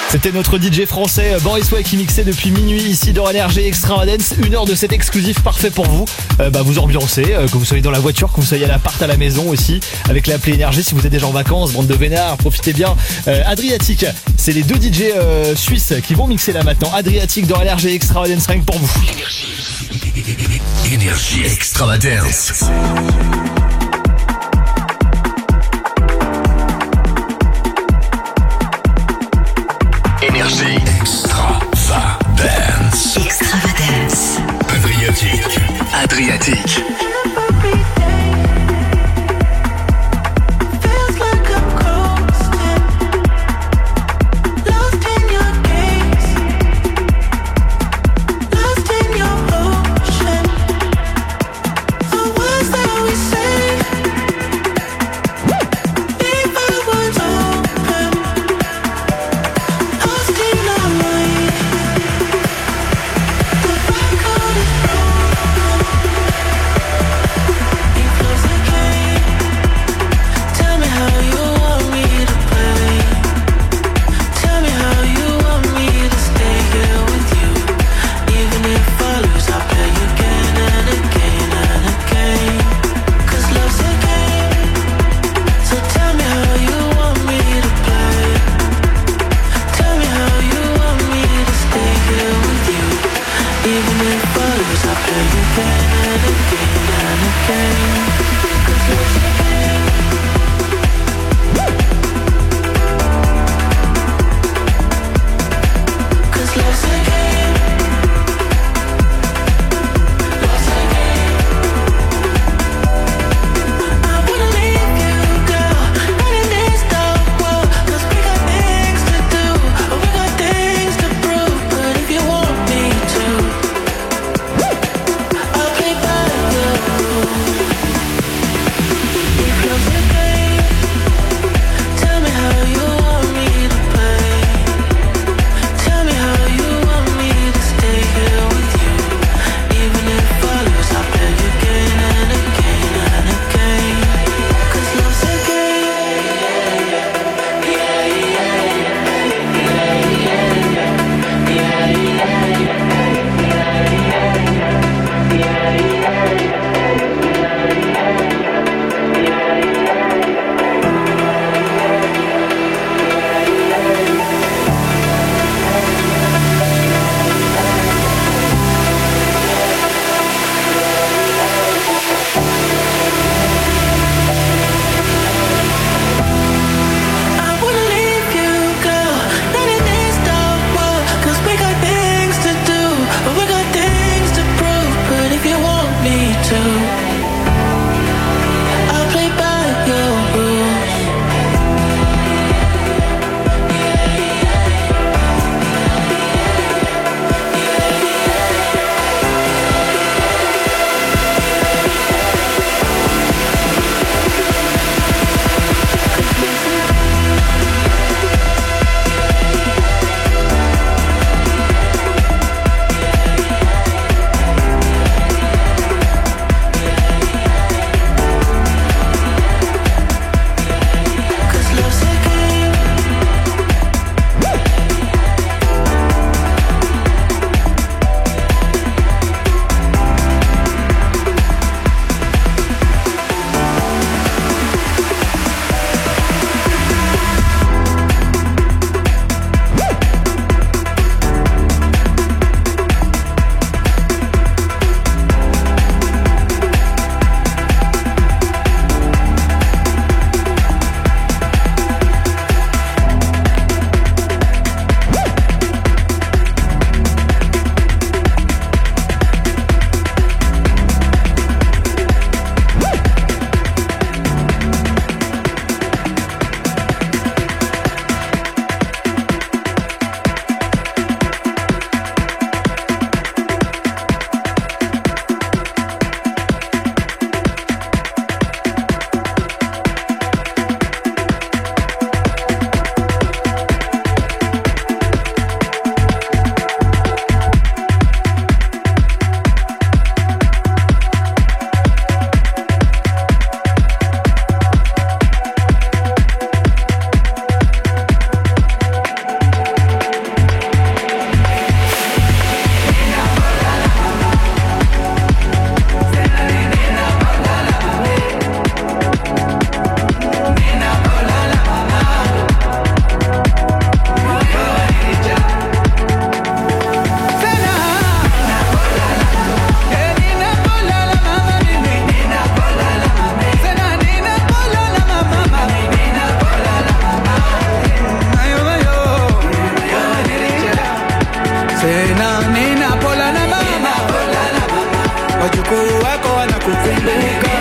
C'était notre DJ français Boris Way qui mixait depuis minuit ici dans Énergie Extravagance. 1 heure de cet exclusif parfait pour vous. Vous ambiancez, que vous soyez dans la voiture, que vous soyez à l'appart, à la maison aussi, avec l'appli Énergie. Si vous êtes déjà en vacances, bande de vénards, profitez bien. Adriatique, c'est les 2 DJ suisses qui vont mixer là maintenant. Adriatique dans Énergie Extravagance, rien que pour vous. Énergie Extravagance. Énergie Extravagance. Extravagance. Adriatique. shukuru wako wanakukumbuka.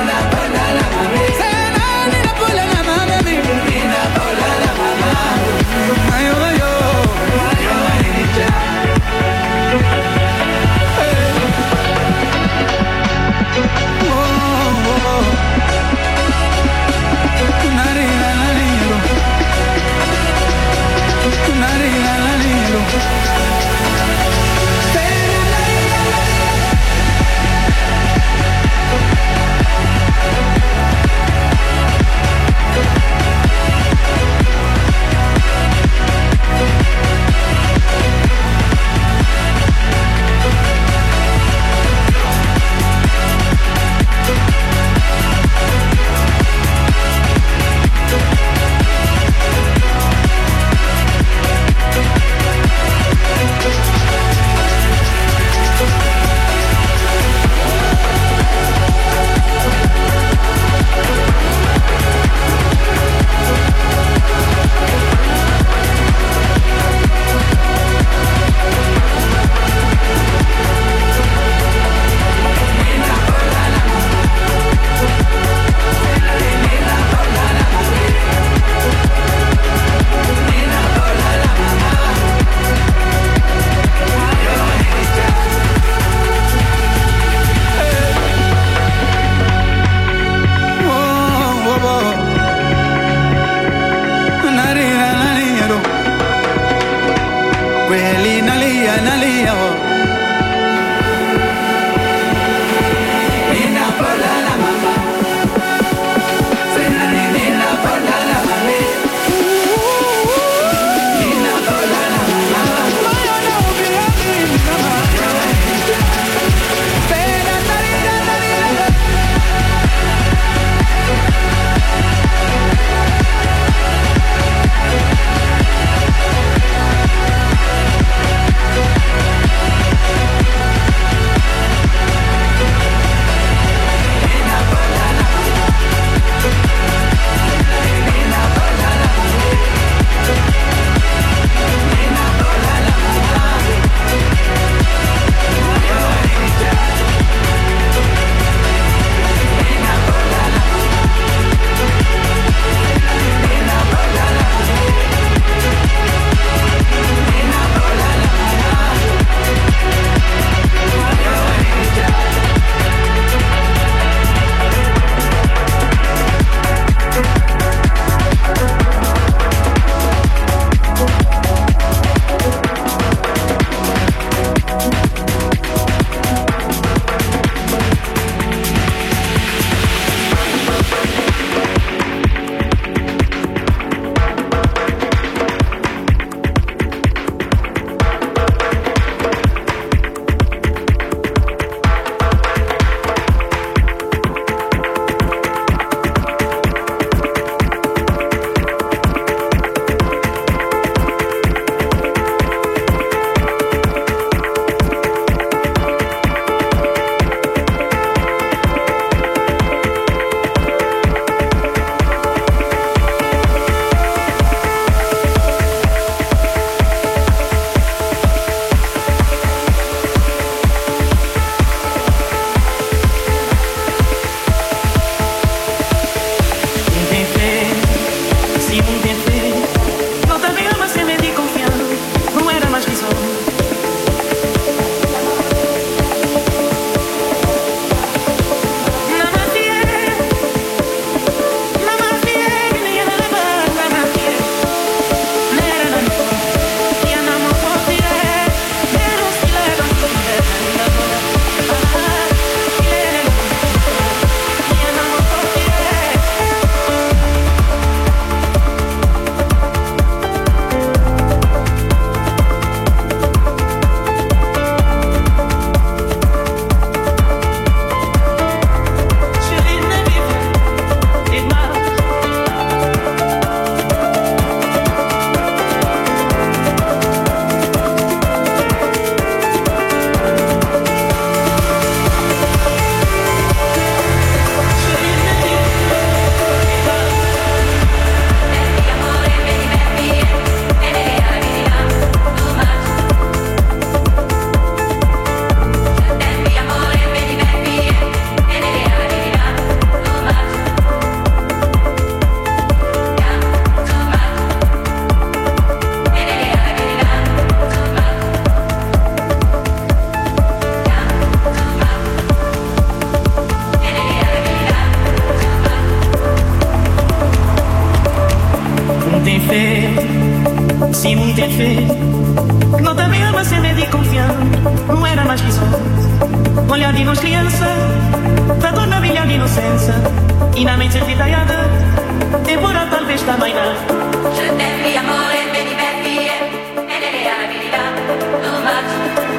Se muito é feio, não também ama ser médio e confiante. Não era mais que isso. Olhar de nós criança, da dor na milha de inocência. E na mente detalhada, embora talvez também não. Je t'aime, mi amore, me diverti, e nelle abilità, too much.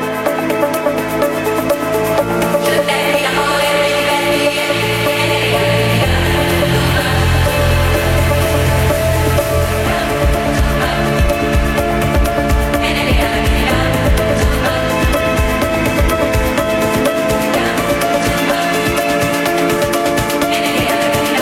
Je t'aime, mi amore, me diverti, e nelle abilità, too much. E nelle abilità, too much. E nelle abilità.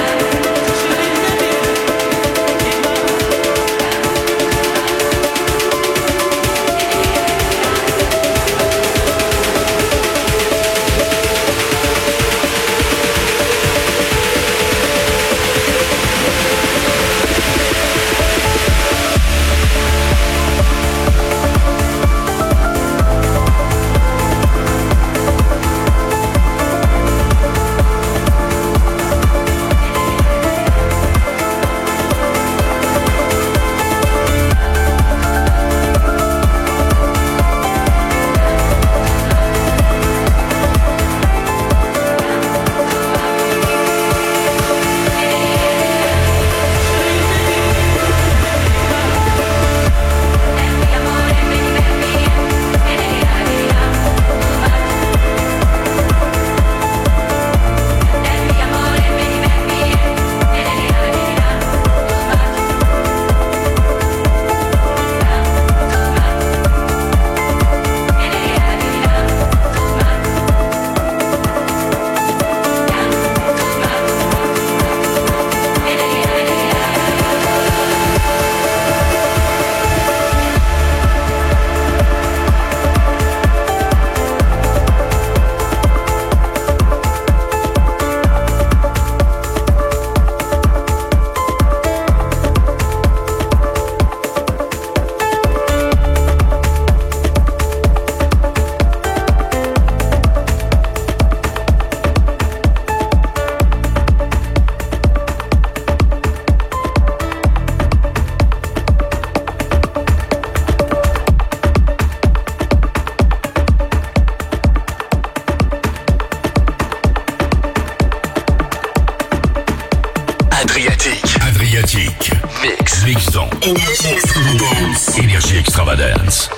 Adriatique. Mixant. Énergie Extravagance. Énergie Extravagance.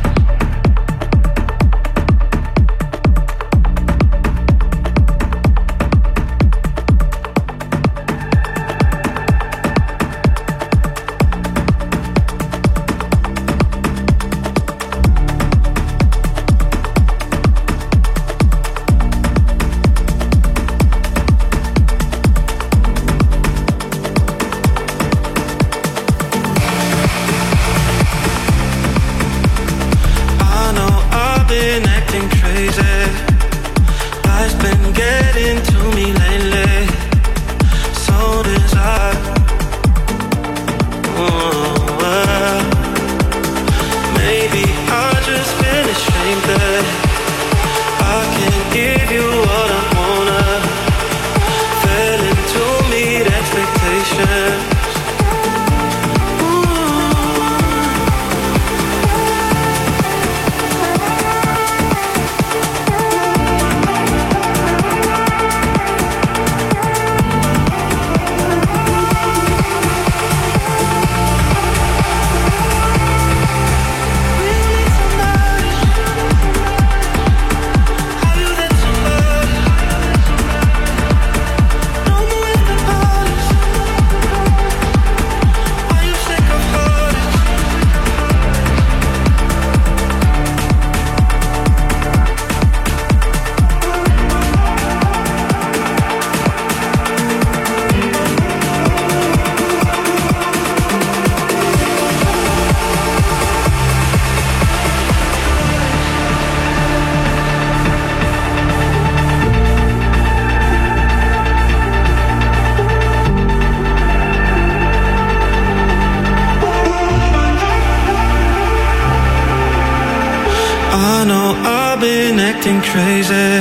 Crazy,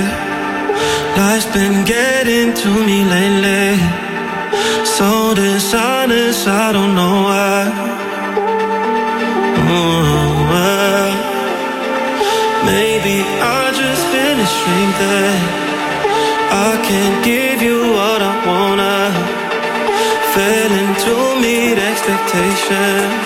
life's been getting to me lately. So dishonest, I don't know why. Maybe I just been a dream that I can't give you what I wanna. Failing to meet expectations.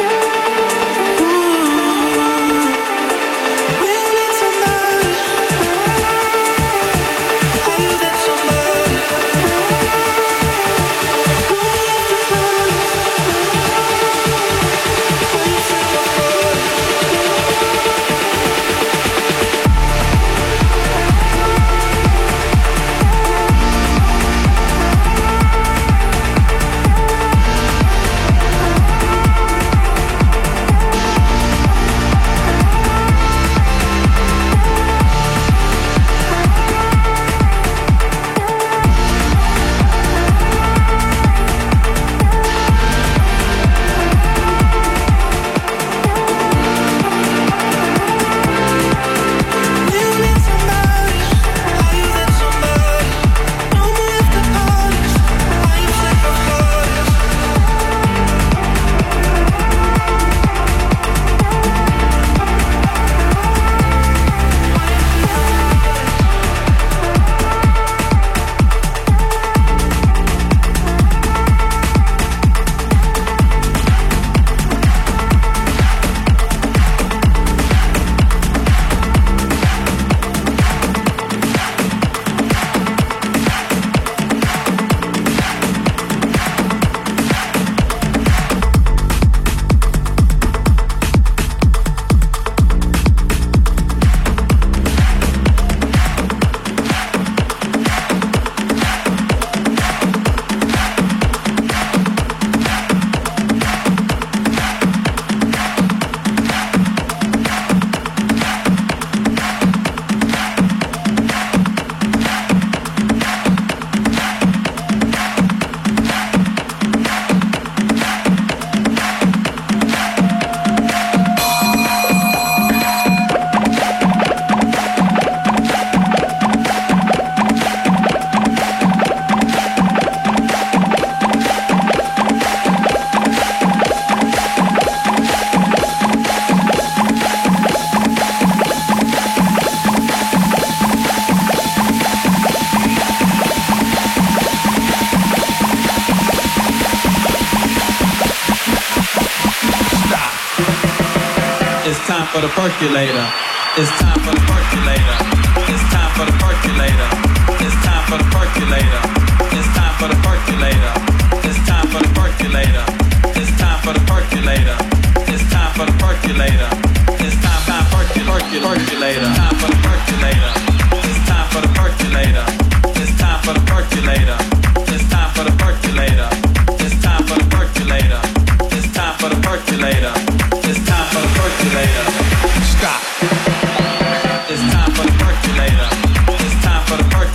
For the percolator. It's time for the percolator. It's time for the percolator. It's time for the percolator. It's time for the percolator. It's time for the percolator. It's time for the percolator. It's time for the percolator. It's time percolator. Time for the percolator. It's time for the percolator. It's time for the percolator. It's time for the percolator. It's time for the percolator. It's time for the percolator. It's time for the percolator. Stop. It's time for the percolator. It's time for the percolator.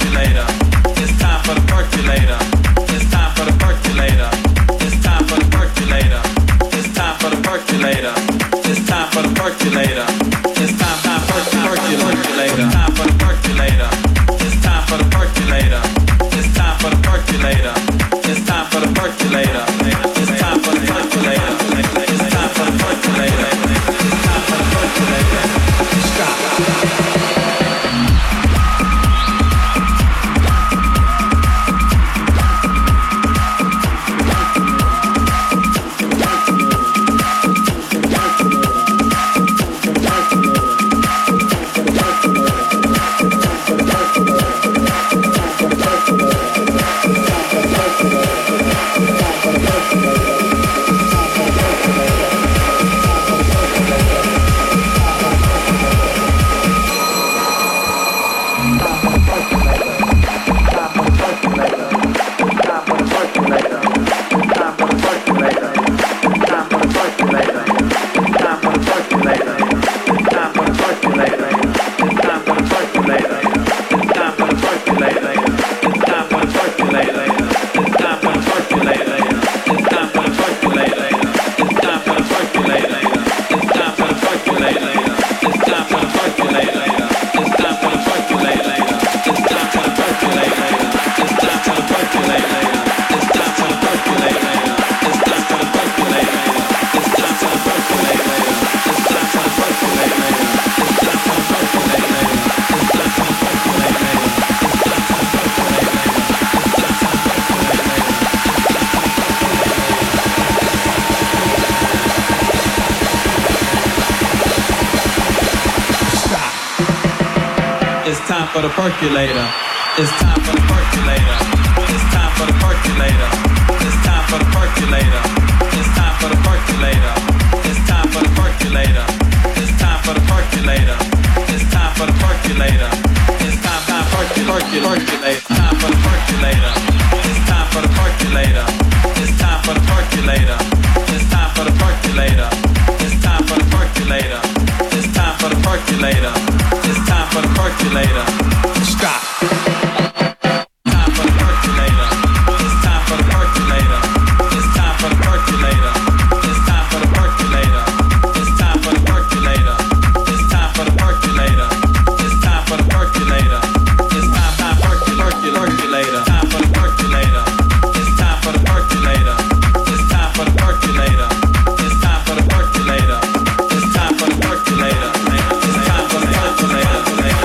for the percolator. It's time for the percolator. It's time for the percolator. It's time for the percolator. It's time for the percolator. It's time for the percolator. It's time for the percolator. It's time for the percolator. It's time percolator. Time for the percolator. It's time for the percolator. It's time for the percolator. It's time for the percolator. It's time for the percolator. It's time for the percolator. It's time for the percolator. Stop. Time for the percolator. It's time for the percolator. It's time for the percolator. It's time for the percolator. It's time for the percolator. It's time for the percolator. It's time for the percolator. It's time percolator. Time for the percolator. It's time for the percolator. It's time for the percolator. It's time for the percolator. It's time for the percolator. It's time for the percolator.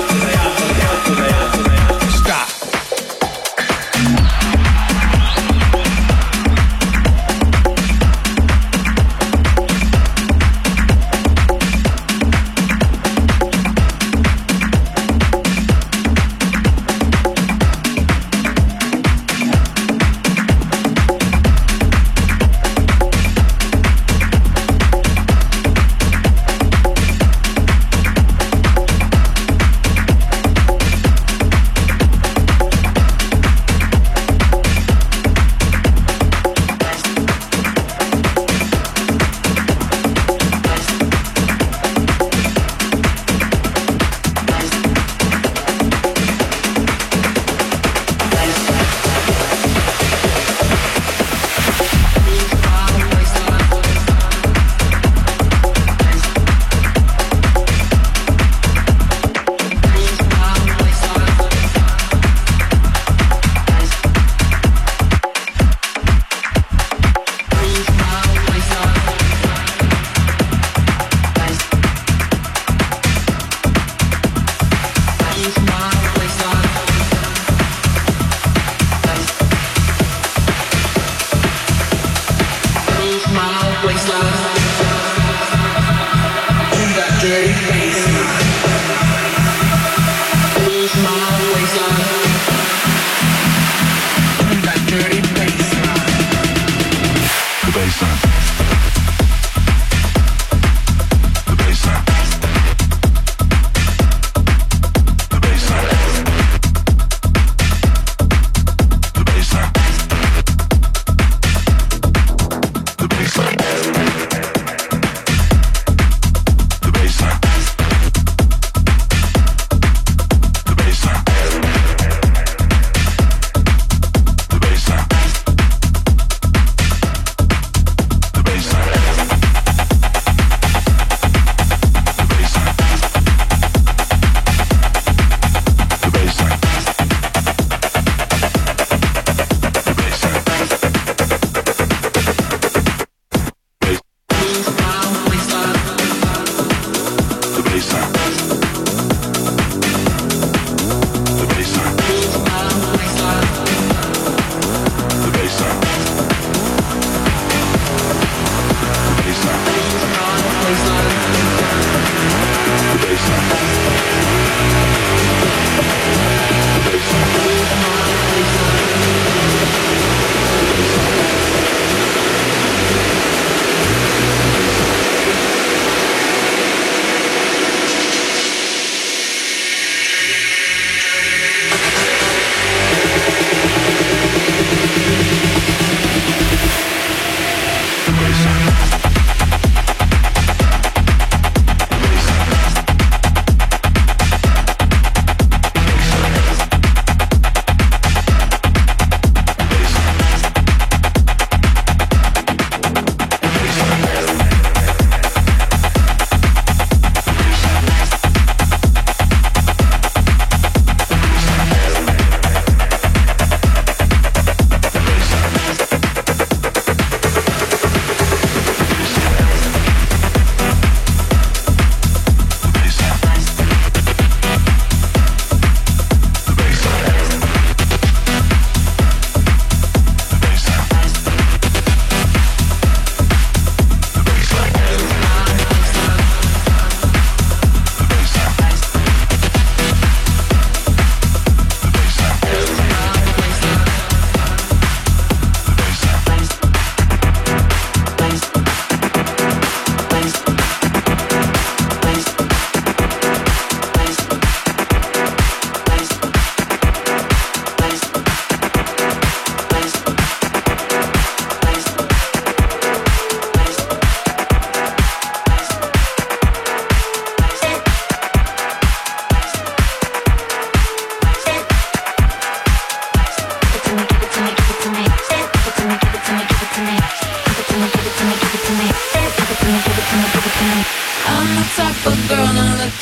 Stop.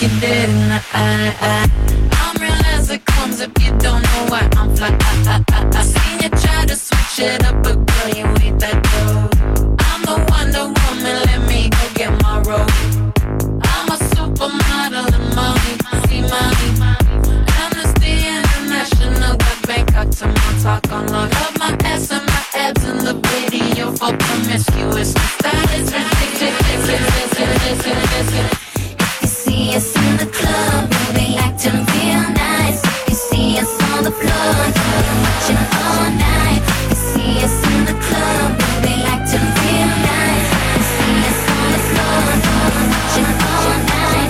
you dead in the eye. I'm real as it comes if you don't know why I'm fly. I seen you try to switch it up, but girl, you ain't that dope. I'm the Wonder Woman, let me go get my robe. I'm a supermodel and mommy, see mommy. Amnesty International, got Bangkok to Montauk on log. Love my ass and my abs in the video for promiscuous. That is ridiculous. If you see us in the club, we'll be acting real nice. If you see us on the floor, we'll be watching all night. If you see us in the club, we'll be acting real nice. If you see us on the floor, we'll be watching all night.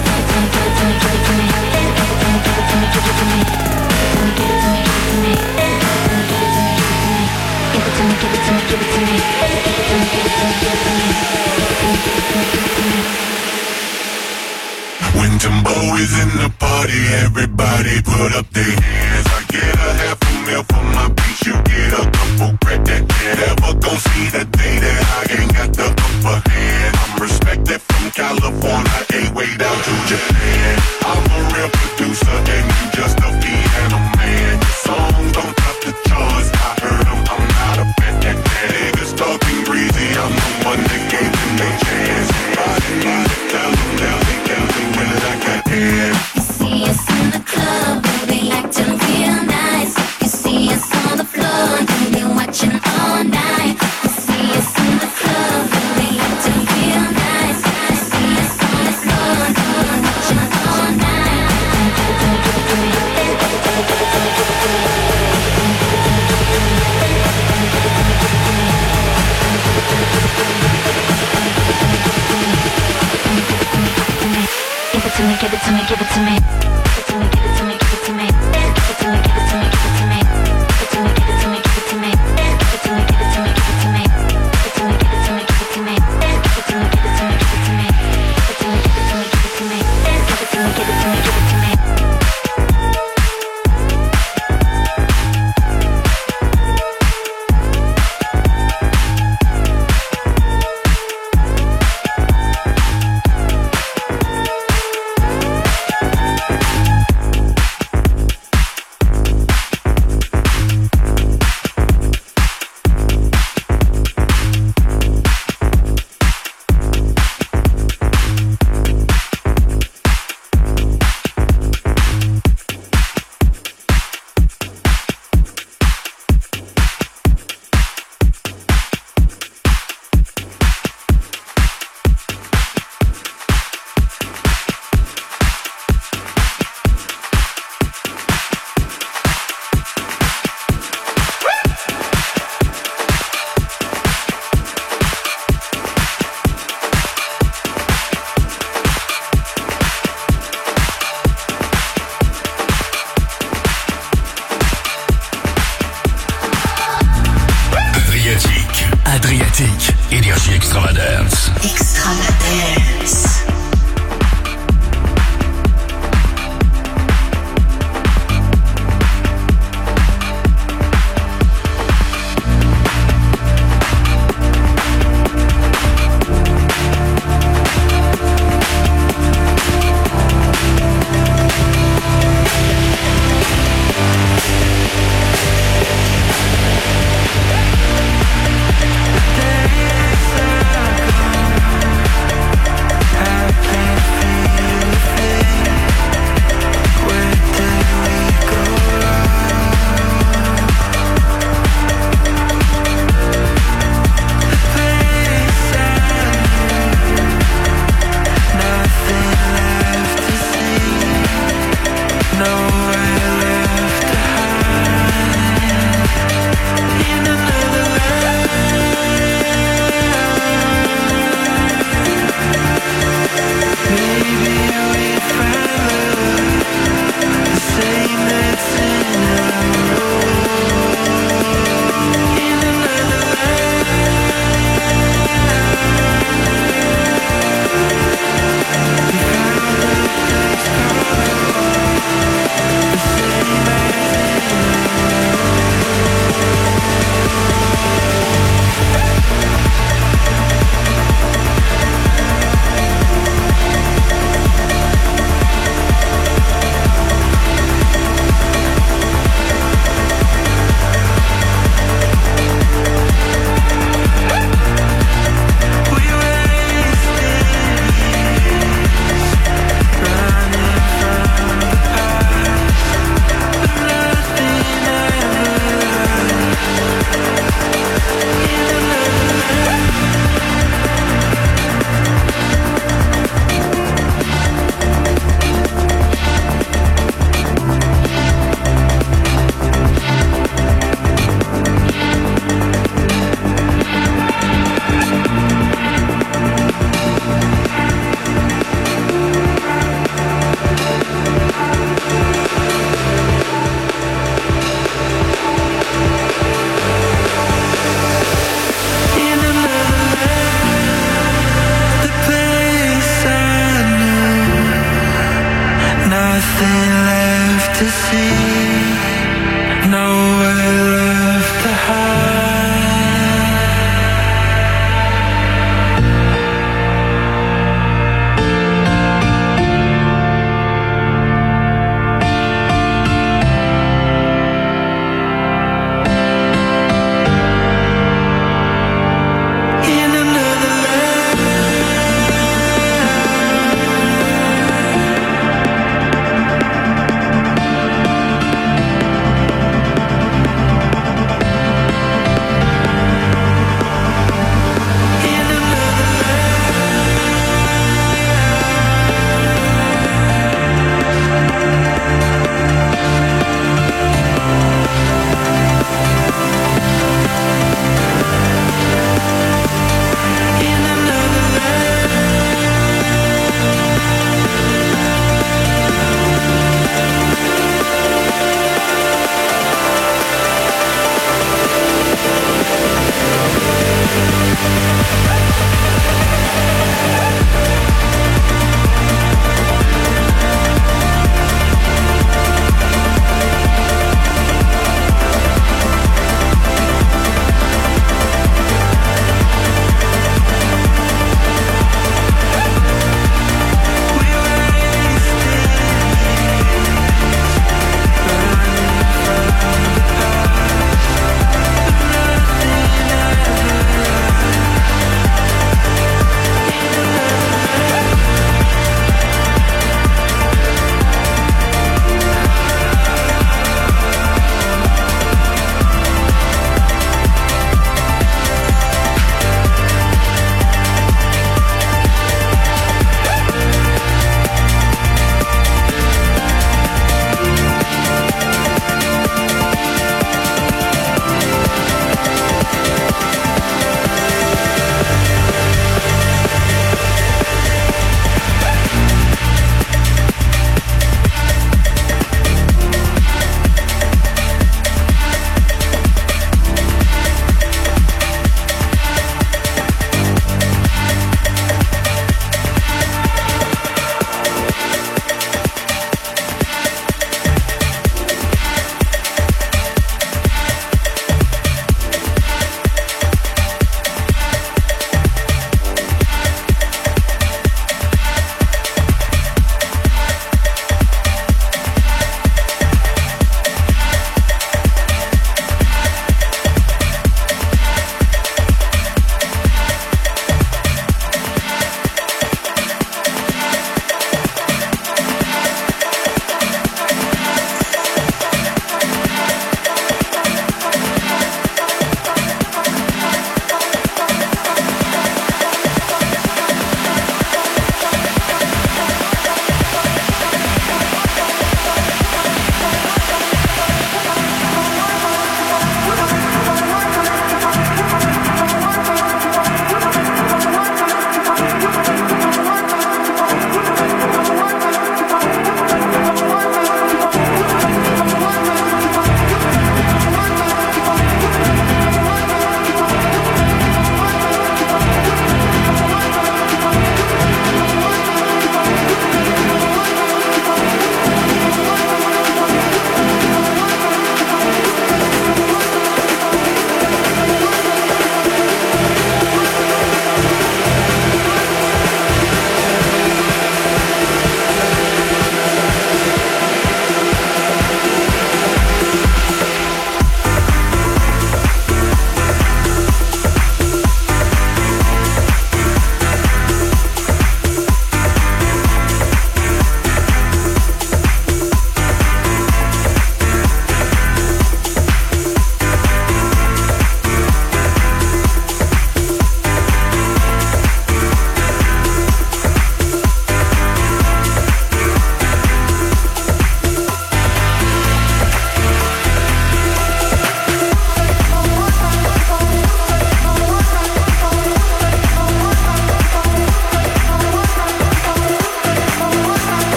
When Timbo is in the party, everybody put up their hands. I get a half a meal for my piece, you get a couple crack that never gon' see the day that I ain't got the upper hand. I'm respected from California, A-way down to Japan. I'm a real producer and you just a piano man. Your songs don't top the charts, I heard them, I'm not a fan. Niggas talking greasy, I'm the one that gave them their chance. Tell them now, they tell me when I got hands. You see us in the club, we'll be acting real nice. You see us on the floor, we'll be watching all night. You see us in the club, we'll be acting real nice. You see us on the floor, we'll be watching all night. Give it to me, give it to me, give it to me. Give it to me, give it to me, give it to me. Give it to me, give it to me, give it to me. Give it to me, give it to me, give it to me. Give it to me, give it to me, give it to me. Give it to me, give it to me, give it to me. Give it to me, give it to me, give it to me. Give it to me, give it to me, give it to me. Give it to me, give it to me, give it to me.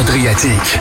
Adriatique.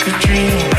like a dream.